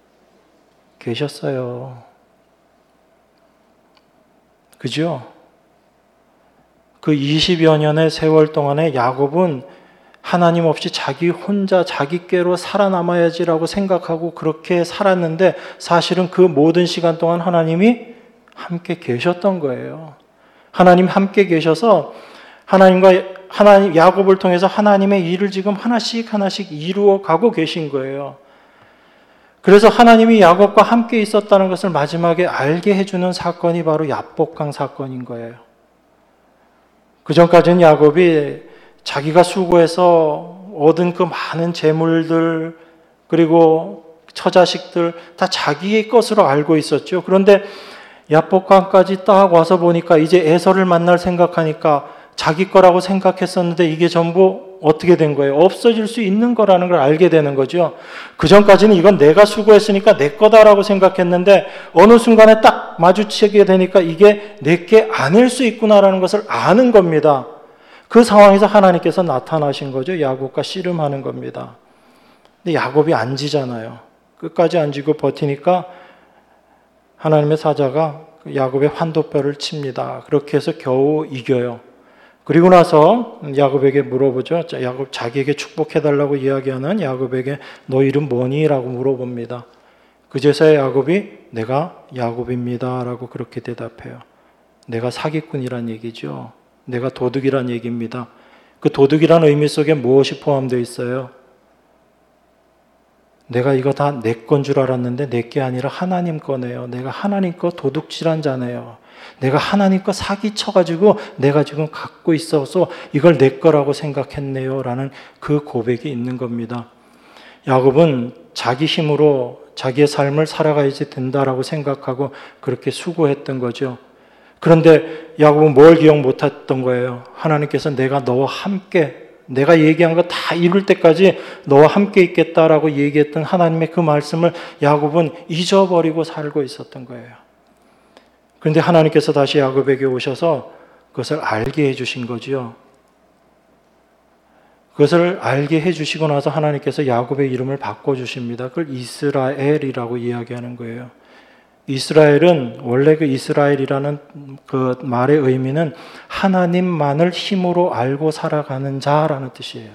계셨어요. 그죠? 그 이십여 년의 세월 동안에 야곱은 하나님 없이 자기 혼자 자기 꾀로 살아남아야지라고 생각하고 그렇게 살았는데 사실은 그 모든 시간 동안 하나님이 함께 계셨던 거예요. 하나님 함께 계셔서 하나님과 하나님 야곱을 통해서 하나님의 일을 지금 하나씩 하나씩 이루어 가고 계신 거예요. 그래서 하나님이 야곱과 함께 있었다는 것을 마지막에 알게 해주는 사건이 바로 야복강 사건인 거예요. 그 전까지는 야곱이 자기가 수고해서 얻은 그 많은 재물들 그리고 처자식들 다 자기의 것으로 알고 있었죠. 그런데 야복강까지 딱 와서 보니까 이제 에서를 만날 생각하니까 자기 거라고 생각했었는데 이게 전부 어떻게 된 거예요? 없어질 수 있는 거라는 걸 알게 되는 거죠. 그 전까지는 이건 내가 수고했으니까 내 거다라고 생각했는데 어느 순간에 딱 마주치게 되니까 이게 내게 아닐 수 있구나라는 것을 아는 겁니다. 그 상황에서 하나님께서 나타나신 거죠. 야곱과 씨름하는 겁니다. 근데 야곱이 안 지잖아요. 끝까지 안 지고 버티니까 하나님의 사자가 야곱의 환도뼈를 칩니다. 그렇게 해서 겨우 이겨요. 그리고 나서 야곱에게 물어보죠. 야곱 자기에게 축복해달라고 이야기하는 야곱에게 너 이름 뭐니? 라고 물어봅니다. 그제서야 야곱이 내가 야곱입니다 라고 그렇게 대답해요. 내가 사기꾼이란 얘기죠. 내가 도둑이란 얘기입니다. 그 도둑이란 의미 속에 무엇이 포함되어 있어요? 내가 이거 다 내 건 줄 알았는데 내 게 아니라 하나님 거네요. 내가 하나님 거 도둑질한 자네요. 내가 하나님 거 사기 쳐가지고 내가 지금 갖고 있어서 이걸 내 거라고 생각했네요. 라는 그 고백이 있는 겁니다. 야곱은 자기 힘으로 자기의 삶을 살아가야지 된다라고 생각하고 그렇게 수고했던 거죠. 그런데 야곱은 뭘 기억 못했던 거예요? 하나님께서 내가 너와 함께 내가 얘기한 거 다 이룰 때까지 너와 함께 있겠다라고 얘기했던 하나님의 그 말씀을 야곱은 잊어버리고 살고 있었던 거예요. 그런데 하나님께서 다시 야곱에게 오셔서 그것을 알게 해주신 거지요. 그것을 알게 해주시고 나서 하나님께서 야곱의 이름을 바꿔주십니다. 그걸 이스라엘이라고 이야기하는 거예요. 이스라엘은 원래 그 이스라엘이라는 그 말의 의미는 하나님만을 힘으로 알고 살아가는 자라는 뜻이에요.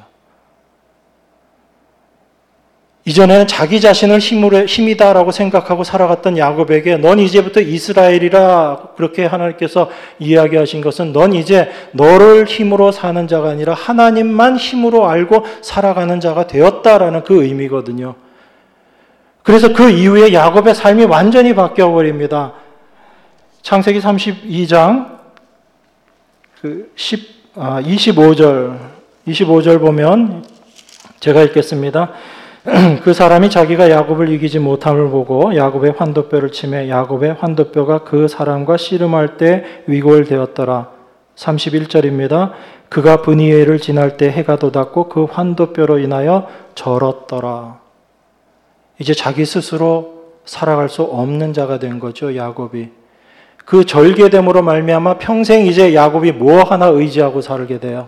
이전에는 자기 자신을 힘으로, 힘이다라고 생각하고 살아갔던 야곱에게 넌 이제부터 이스라엘이라 그렇게 하나님께서 이야기하신 것은 넌 이제 너를 힘으로 사는 자가 아니라 하나님만 힘으로 알고 살아가는 자가 되었다라는 그 의미거든요. 그래서 그 이후에 야곱의 삶이 완전히 바뀌어버립니다. 창세기 삼십이 장 그 이십오 절 이십오 절 보면 제가 읽겠습니다. 그 사람이 자기가 야곱을 이기지 못함을 보고 야곱의 환도뼈를 치매 야곱의 환도뼈가 그 사람과 씨름할 때 위골되었더라. 삼십일 절입니다. 그가 브니엘을 지날 때 해가 돋았고 그 환도뼈로 인하여 절었더라. 이제 자기 스스로 살아갈 수 없는 자가 된 거죠, 야곱이. 그 절개됨으로 말미암아 평생 이제 야곱이 뭐 하나 의지하고 살게 돼요?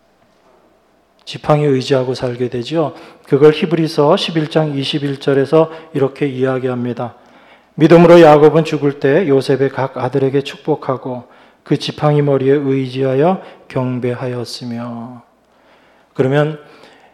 지팡이 의지하고 살게 되죠. 그걸 히브리서 십일 장 이십일 절에서 이렇게 이야기합니다. 믿음으로 야곱은 죽을 때 요셉의 각 아들에게 축복하고 그 지팡이 머리에 의지하여 경배하였으며. 그러면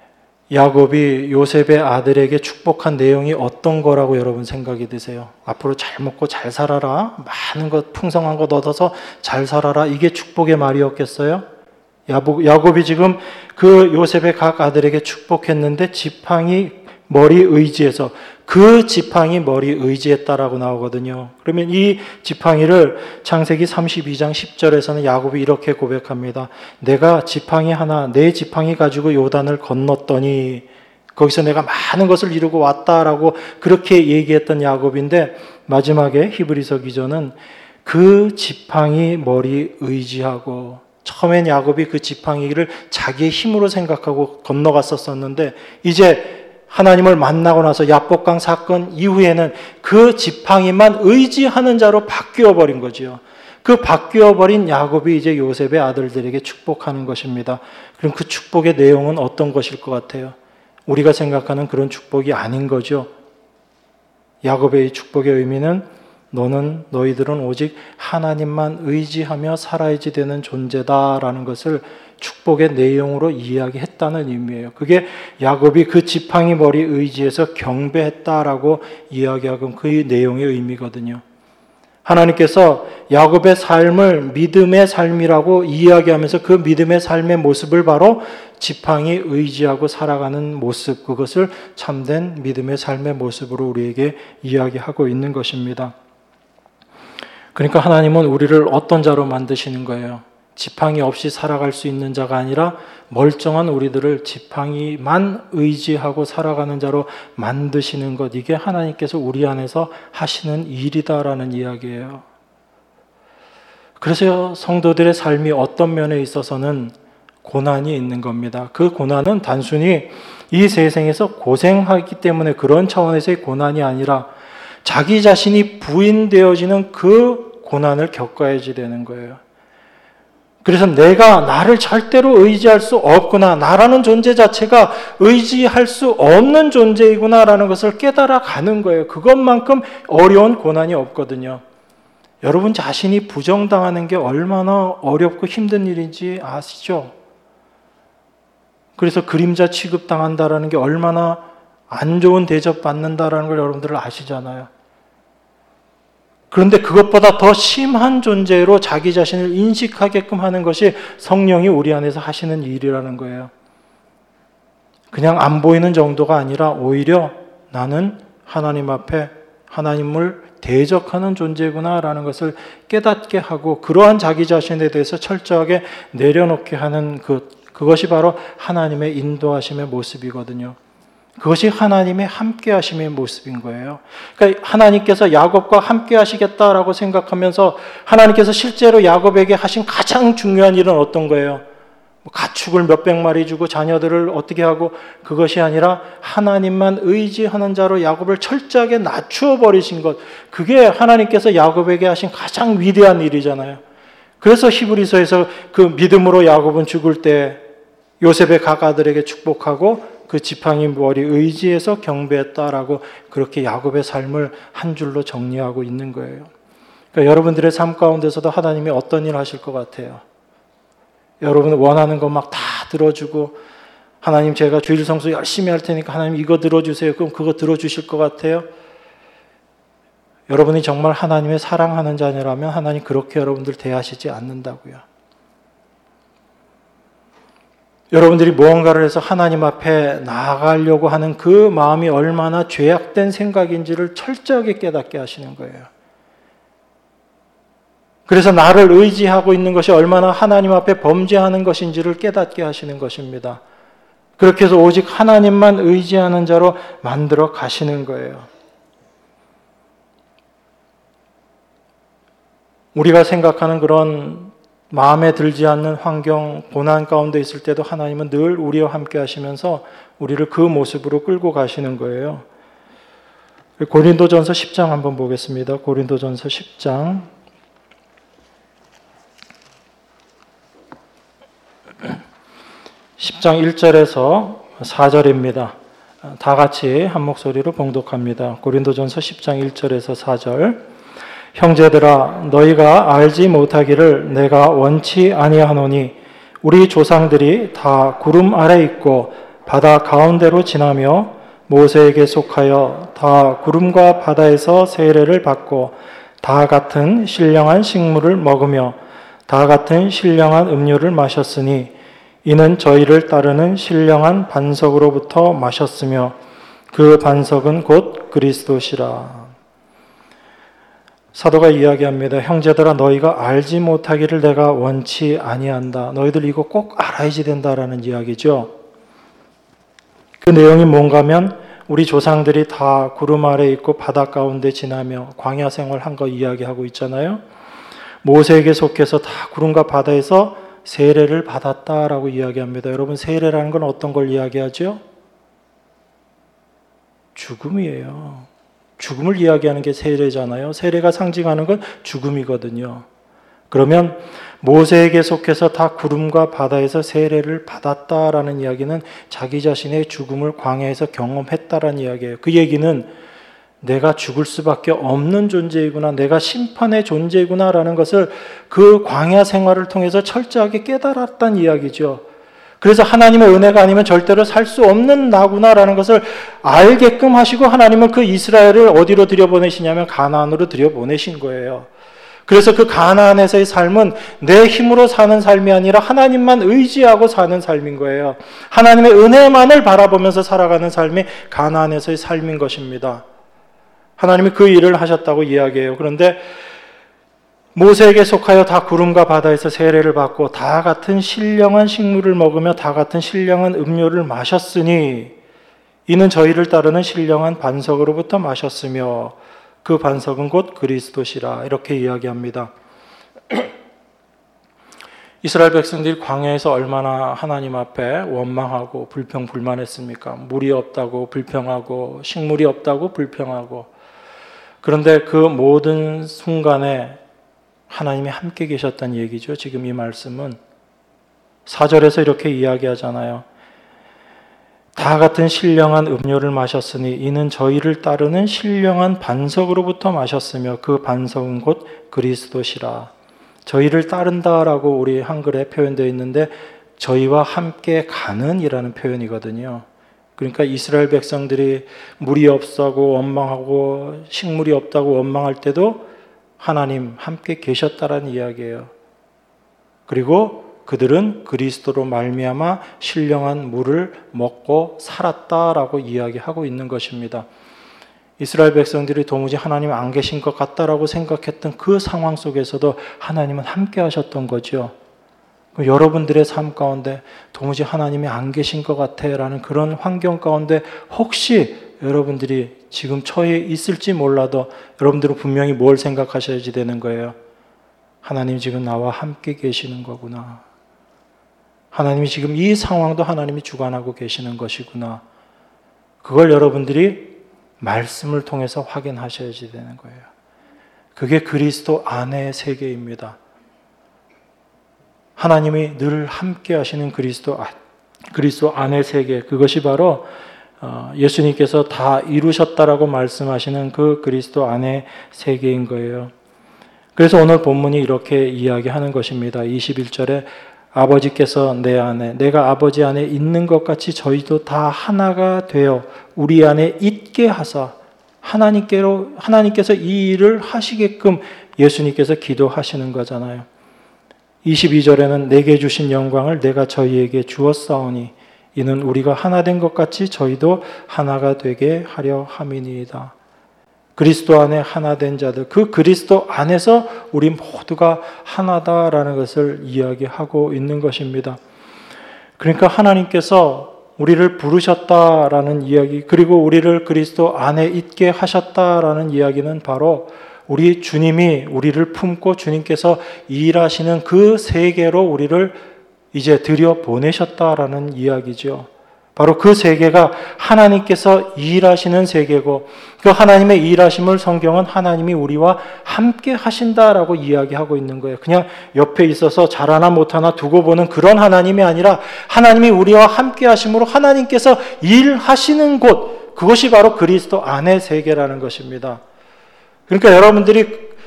야곱이 요셉의 아들에게 축복한 내용이 어떤 거라고 여러분 생각이 드세요? 앞으로 잘 먹고 잘 살아라, 많은 것 풍성한 것 얻어서 잘 살아라, 이게 축복의 말이었겠어요? 야곱이 지금 그 요셉의 각 아들에게 축복했는데 지팡이 머리 의지해서, 그 지팡이 머리 의지했다라고 나오거든요. 그러면 이 지팡이를 창세기 삼십이 장 십 절에서는 야곱이 이렇게 고백합니다. 내가 지팡이 하나, 내 지팡이 가지고 요단을 건넜더니 거기서 내가 많은 것을 이루고 왔다라고 그렇게 얘기했던 야곱인데, 마지막에 히브리서 기자는 그 지팡이 머리 의지하고, 처음엔 야곱이 그 지팡이를 자기의 힘으로 생각하고 건너갔었었는데, 이제 하나님을 만나고 나서 야복강 사건 이후에는 그 지팡이만 의지하는 자로 바뀌어 버린 거지요. 그 바뀌어 버린 야곱이 이제 요셉의 아들들에게 축복하는 것입니다. 그럼 그 축복의 내용은 어떤 것일 것 같아요? 우리가 생각하는 그런 축복이 아닌 거죠. 야곱의 축복의 의미는 너는, 너희들은 오직 하나님만 의지하며 살아야지 되는 존재다라는 것을 축복의 내용으로 이야기했다는 의미예요. 그게 야곱이 그 지팡이 머리 의지에서 경배했다라고 이야기하고 그 내용의 의미거든요. 하나님께서 야곱의 삶을 믿음의 삶이라고 이야기하면서 그 믿음의 삶의 모습을 바로 지팡이 의지하고 살아가는 모습, 그것을 참된 믿음의 삶의 모습으로 우리에게 이야기하고 있는 것입니다. 그러니까 하나님은 우리를 어떤 자로 만드시는 거예요? 지팡이 없이 살아갈 수 있는 자가 아니라 멀쩡한 우리들을 지팡이만 의지하고 살아가는 자로 만드시는 것, 이게 하나님께서 우리 안에서 하시는 일이다라는 이야기예요. 그래서 성도들의 삶이 어떤 면에 있어서는 고난이 있는 겁니다. 그 고난은 단순히 이 세상에서 고생하기 때문에 그런 차원에서의 고난이 아니라 자기 자신이 부인되어지는 그 고난을 겪어야지 되는 거예요. 그래서 내가 나를 절대로 의지할 수 없구나, 나라는 존재 자체가 의지할 수 없는 존재이구나라는 것을 깨달아 가는 거예요. 그것만큼 어려운 고난이 없거든요. 여러분 자신이 부정당하는 게 얼마나 어렵고 힘든 일인지 아시죠? 그래서 그림자 취급당한다라는 게 얼마나 안 좋은 대접받는다라는 걸 여러분들 아시잖아요. 그런데 그것보다 더 심한 존재로 자기 자신을 인식하게끔 하는 것이 성령이 우리 안에서 하시는 일이라는 거예요. 그냥 안 보이는 정도가 아니라 오히려 나는 하나님 앞에 하나님을 대적하는 존재구나라는 것을 깨닫게 하고, 그러한 자기 자신에 대해서 철저하게 내려놓게 하는 그, 그것이 바로 하나님의 인도하심의 모습이거든요. 그것이 하나님의 함께 하심의 모습인 거예요. 그러니까 하나님께서 야곱과 함께 하시겠다라고 생각하면서 하나님께서 실제로 야곱에게 하신 가장 중요한 일은 어떤 거예요? 가축을 몇백 마리 주고 자녀들을 어떻게 하고, 그것이 아니라 하나님만 의지하는 자로 야곱을 철저하게 낮추어 버리신 것, 그게 하나님께서 야곱에게 하신 가장 위대한 일이잖아요. 그래서 히브리서에서 그 믿음으로 야곱은 죽을 때 요셉의 각 아들에게 축복하고 그 지팡이 머리 의지해서 경배했다라고 그렇게 야곱의 삶을 한 줄로 정리하고 있는 거예요. 그러니까 여러분들의 삶 가운데서도 하나님이 어떤 일을 하실 것 같아요? 여러분 원하는 거 막 다 들어주고, 하나님 제가 주일 성수 열심히 할 테니까 하나님 이거 들어주세요. 그럼 그거 들어주실 것 같아요? 여러분이 정말 하나님의 사랑하는 자녀라면 하나님 그렇게 여러분들 대하시지 않는다고요. 여러분들이 무언가를 해서 하나님 앞에 나아가려고 하는 그 마음이 얼마나 죄악된 생각인지를 철저하게 깨닫게 하시는 거예요. 그래서 나를 의지하고 있는 것이 얼마나 하나님 앞에 범죄하는 것인지를 깨닫게 하시는 것입니다. 그렇게 해서 오직 하나님만 의지하는 자로 만들어 가시는 거예요. 우리가 생각하는 그런 마음에 들지 않는 환경, 고난 가운데 있을 때도 하나님은 늘 우리와 함께 하시면서 우리를 그 모습으로 끌고 가시는 거예요. 고린도전서 십 장 한번 보겠습니다. 고린도전서 십 장 십 장 일 절에서 사 절입니다. 다 같이 한 목소리로 봉독합니다. 고린도전서 십 장 일 절에서 사 절. 형제들아, 너희가 알지 못하기를 내가 원치 아니하노니 우리 조상들이 다 구름 아래 있고 바다 가운데로 지나며 모세에게 속하여 다 구름과 바다에서 세례를 받고 다 같은 신령한 식물을 먹으며 다 같은 신령한 음료를 마셨으니 이는 저희를 따르는 신령한 반석으로부터 마셨으며 그 반석은 곧 그리스도시라. 사도가 이야기합니다. 형제들아, 너희가 알지 못하기를 내가 원치 아니한다. 너희들 이거 꼭 알아야지 된다라는 이야기죠. 그 내용이 뭔가 하면 우리 조상들이 다 구름 아래 있고 바다 가운데 지나며 광야 생활한 거 이야기하고 있잖아요. 모세에게 속해서 다 구름과 바다에서 세례를 받았다라고 이야기합니다. 여러분, 세례라는 건 어떤 걸 이야기하죠? 죽음이에요. 죽음을 이야기하는 게 세례잖아요. 세례가 상징하는 건 죽음이거든요. 그러면 모세에게 속해서 다 구름과 바다에서 세례를 받았다라는 이야기는 자기 자신의 죽음을 광야에서 경험했다라는 이야기예요. 그 얘기는 내가 죽을 수밖에 없는 존재이구나, 내가 심판의 존재이구나라는 것을 그 광야 생활을 통해서 철저하게 깨달았다는 이야기죠. 그래서 하나님의 은혜가 아니면 절대로 살 수 없는 나구나라는 것을 알게끔 하시고 하나님은 그 이스라엘을 어디로 들여보내시냐면 가나안으로 들여보내신 거예요. 그래서 그 가나안에서의 삶은 내 힘으로 사는 삶이 아니라 하나님만 의지하고 사는 삶인 거예요. 하나님의 은혜만을 바라보면서 살아가는 삶이 가나안에서의 삶인 것입니다. 하나님이 그 일을 하셨다고 이야기해요. 그런데 모세에게 속하여 다 구름과 바다에서 세례를 받고 다 같은 신령한 식물을 먹으며 다 같은 신령한 음료를 마셨으니 이는 저희를 따르는 신령한 반석으로부터 마셨으며 그 반석은 곧 그리스도시라. 이렇게 이야기합니다. 이스라엘 백성들이 광야에서 얼마나 하나님 앞에 원망하고 불평불만했습니까? 물이 없다고 불평하고 식물이 없다고 불평하고. 그런데 그 모든 순간에 하나님이 함께 계셨다는 얘기죠. 지금 이 말씀은 사 절에서 이렇게 이야기하잖아요. 다 같은 신령한 음료를 마셨으니 이는 저희를 따르는 신령한 반석으로부터 마셨으며 그 반석은 곧 그리스도시라. 저희를 따른다라고 우리 한글에 표현되어 있는데 저희와 함께 가는 이라는 표현이거든요. 그러니까 이스라엘 백성들이 물이 없다고 원망하고 식물이 없다고 원망할 때도 하나님 함께 계셨다라는 이야기예요. 그리고 그들은 그리스도로 말미암아 신령한 물을 먹고 살았다라고 이야기하고 있는 것입니다. 이스라엘 백성들이 도무지 하나님 안 계신 것 같다라고 생각했던 그 상황 속에서도 하나님은 함께 하셨던 거죠. 여러분들의 삶 가운데 도무지 하나님이 안 계신 것 같아라는 그런 환경 가운데 혹시 여러분들이 지금 처해 있을지 몰라도 여러분들은 분명히 뭘 생각하셔야지 되는 거예요. 하나님 지금 나와 함께 계시는 거구나. 하나님이 지금 이 상황도 하나님이 주관하고 계시는 것이구나. 그걸 여러분들이 말씀을 통해서 확인하셔야지 되는 거예요. 그게 그리스도 안의 세계입니다. 하나님이 늘 함께 하시는 그리스도, 그리스도 안의 세계, 그것이 바로 예수님께서 다 이루셨다라고 말씀하시는 그 그리스도 안의 세계인 거예요. 그래서 오늘 본문이 이렇게 이야기하는 것입니다. 이십일 절에 아버지께서 내 안에, 내가 아버지 안에 있는 것 같이 저희도 다 하나가 되어 우리 안에 있게 하사, 하나님께로, 하나님께서 이 일을 하시게끔 예수님께서 기도하시는 거잖아요. 이십이 절에는 내게 주신 영광을 내가 저희에게 주었사오니 이는 우리가 하나 된 것 같이 저희도 하나가 되게 하려 함이니이다. 그리스도 안에 하나 된 자들, 그 그리스도 안에서 우리 모두가 하나다라는 것을 이야기하고 있는 것입니다. 그러니까 하나님께서 우리를 부르셨다라는 이야기, 그리고 우리를 그리스도 안에 있게 하셨다라는 이야기는 바로 우리 주님이 우리를 품고 주님께서 일하시는 그 세계로 우리를 이제 들여보내셨다라는 이야기죠. 바로 그 세계가 하나님께서 일하시는 세계고 그 하나님의 일하심을 성경은 하나님이 우리와 함께 하신다라고 이야기하고 있는 거예요. 그냥 옆에 있어서 잘하나 못하나 두고 보는 그런 하나님이 아니라 하나님이 우리와 함께 하심으로 하나님께서 일하시는 곳, 그것이 바로 그리스도 안의 세계라는 것입니다. 그러니까 여러분들이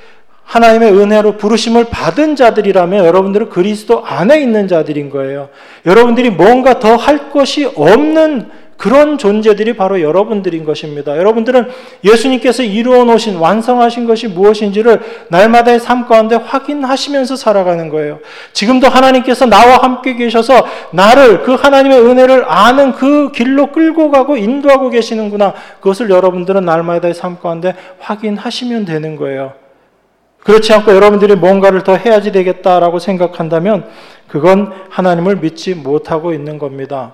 하나님의 은혜로 부르심을 받은 자들이라면 여러분들은 그리스도 안에 있는 자들인 거예요. 여러분들이 뭔가 더 할 것이 없는 그런 존재들이 바로 여러분들인 것입니다. 여러분들은 예수님께서 이루어 놓으신 완성하신 것이 무엇인지를 날마다의 삶 가운데 확인하시면서 살아가는 거예요. 지금도 하나님께서 나와 함께 계셔서 나를 그 하나님의 은혜를 아는 그 길로 끌고 가고 인도하고 계시는구나. 그것을 여러분들은 날마다의 삶 가운데 확인하시면 되는 거예요. 그렇지 않고 여러분들이 뭔가를 더 해야지 되겠다라고 생각한다면 그건 하나님을 믿지 못하고 있는 겁니다.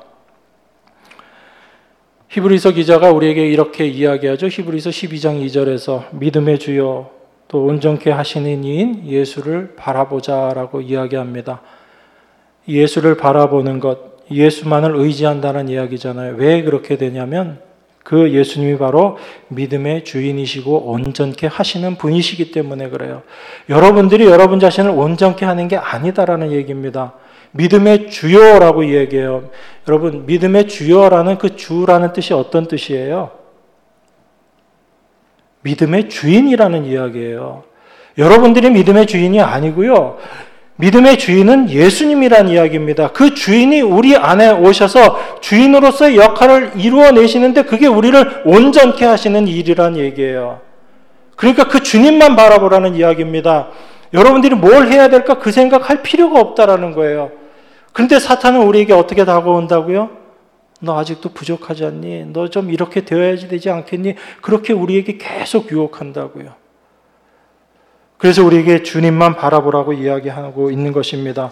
히브리서 기자가 우리에게 이렇게 이야기하죠. 히브리서 십이 장 이 절에서 믿음의 주요 또 온전케 하시는 이인 예수를 바라보자라고 이야기합니다. 예수를 바라보는 것, 예수만을 의지한다는 이야기잖아요. 왜 그렇게 되냐면 그 예수님이 바로 믿음의 주인이시고 온전케 하시는 분이시기 때문에 그래요. 여러분들이 여러분 자신을 온전케 하는 게 아니다라는 얘기입니다. 믿음의 주요라고 이야기해요. 여러분, 믿음의 주요라는 그 주라는 뜻이 어떤 뜻이에요? 믿음의 주인이라는 이야기예요. 여러분들이 믿음의 주인이 아니고요. 믿음의 주인은 예수님이라는 이야기입니다. 그 주인이 우리 안에 오셔서 주인으로서의 역할을 이루어내시는데 그게 우리를 온전케 하시는 일이라는 얘기예요. 그러니까 그 주님만 바라보라는 이야기입니다. 여러분들이 뭘 해야 될까 그 생각할 필요가 없다라는 거예요. 그런데 사탄은 우리에게 어떻게 다가온다고요? 너 아직도 부족하지 않니? 너 좀 이렇게 되어야지 되지 않겠니? 그렇게 우리에게 계속 유혹한다고요. 그래서 우리에게 주님만 바라보라고 이야기하고 있는 것입니다.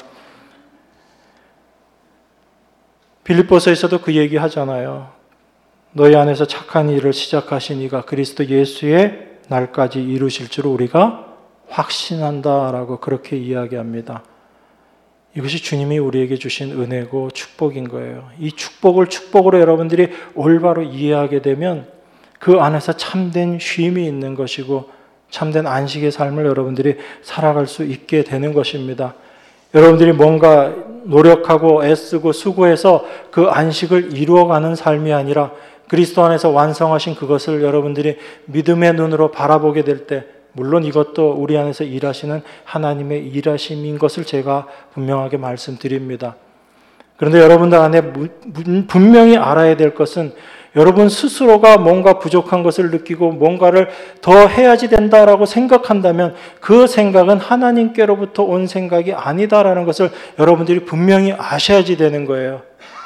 빌립보서에서도 그 얘기 하잖아요. 너희 안에서 착한 일을 시작하신 이가 그리스도 예수의 날까지 이루실 줄 우리가 확신한다라고 그렇게 이야기합니다. 이것이 주님이 우리에게 주신 은혜고 축복인 거예요. 이 축복을 축복으로 여러분들이 올바로 이해하게 되면 그 안에서 참된 쉼이 있는 것이고 참된 안식의 삶을 여러분들이 살아갈 수 있게 되는 것입니다. 여러분들이 뭔가 노력하고 애쓰고 수고해서 그 안식을 이루어가는 삶이 아니라 그리스도 안에서 완성하신 그것을 여러분들이 믿음의 눈으로 바라보게 될 때 물론 이것도 우리 안에서 일하시는 하나님의 일하심인 것을 제가 분명하게 말씀드립니다. 그런데 여러분들 안에 분명히 알아야 될 것은 여러분 스스로가 뭔가 부족한 것을 느끼고 뭔가를 더 해야지 된다라고 생각한다면 그 생각은 하나님께로부터 온 생각이 아니다라는 것을 여러분들이 분명히 아셔야지 되는 거예요.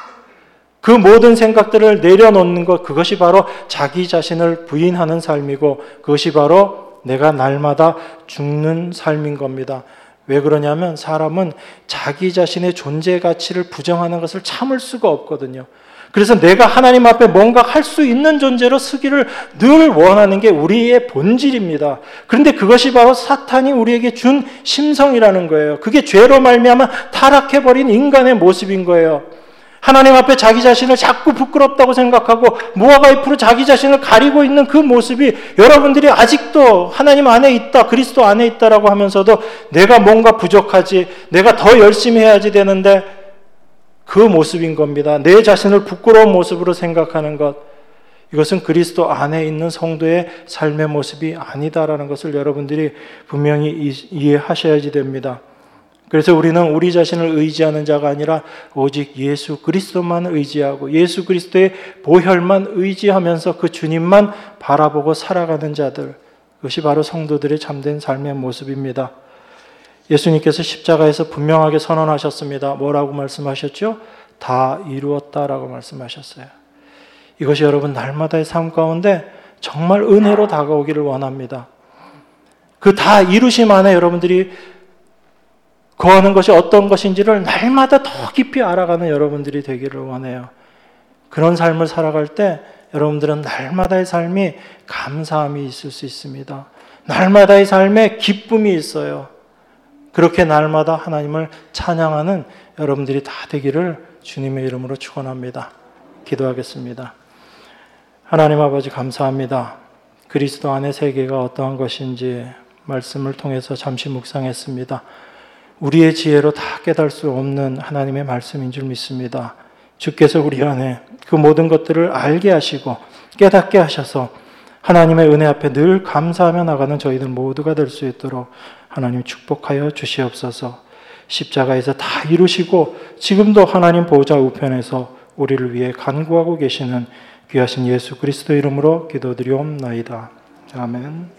그 모든 생각들을 내려놓는 것, 그것이 바로 자기 자신을 부인하는 삶이고 그것이 바로 내가 날마다 죽는 삶인 겁니다. 왜 그러냐면 사람은 자기 자신의 존재 가치를 부정하는 것을 참을 수가 없거든요. 그래서 내가 하나님 앞에 뭔가 할 수 있는 존재로 서기를 늘 원하는 게 우리의 본질입니다. 그런데 그것이 바로 사탄이 우리에게 준 심성이라는 거예요. 그게 죄로 말미암아 타락해버린 인간의 모습인 거예요. 하나님 앞에 자기 자신을 자꾸 부끄럽다고 생각하고 무화과 잎으로 자기 자신을 가리고 있는 그 모습이 여러분들이 아직도 하나님 안에 있다, 그리스도 안에 있다라고 하면서도 내가 뭔가 부족하지, 내가 더 열심히 해야지 되는데 그 모습인 겁니다. 내 자신을 부끄러운 모습으로 생각하는 것, 이것은 그리스도 안에 있는 성도의 삶의 모습이 아니다라는 것을 여러분들이 분명히 이해하셔야지 됩니다. 그래서 우리는 우리 자신을 의지하는 자가 아니라 오직 예수 그리스도만 의지하고 예수 그리스도의 보혈만 의지하면서 그 주님만 바라보고 살아가는 자들, 그것이 바로 성도들의 참된 삶의 모습입니다. 예수님께서 십자가에서 분명하게 선언하셨습니다. 뭐라고 말씀하셨죠? 다 이루었다라고 말씀하셨어요. 이것이 여러분 날마다의 삶 가운데 정말 은혜로 다가오기를 원합니다. 그 다 이루심 안에 여러분들이 거하는 것이 어떤 것인지를 날마다 더 깊이 알아가는 여러분들이 되기를 원해요. 그런 삶을 살아갈 때 여러분들은 날마다의 삶이 감사함이 있을 수 있습니다. 날마다의 삶에 기쁨이 있어요. 그렇게 날마다 하나님을 찬양하는 여러분들이 다 되기를 주님의 이름으로 축원합니다. 기도하겠습니다. 하나님 아버지 감사합니다. 그리스도 안의 세계가 어떠한 것인지 말씀을 통해서 잠시 묵상했습니다. 우리의 지혜로 다 깨달을 수 없는 하나님의 말씀인 줄 믿습니다. 주께서 우리 안에 그 모든 것들을 알게 하시고 깨닫게 하셔서 하나님의 은혜 앞에 늘 감사하며 나가는 저희들 모두가 될 수 있도록 하나님 축복하여 주시옵소서. 십자가에서 다 이루시고 지금도 하나님 보좌 우편에서 우리를 위해 간구하고 계시는 귀하신 예수 그리스도 이름으로 기도드리옵나이다. 아멘.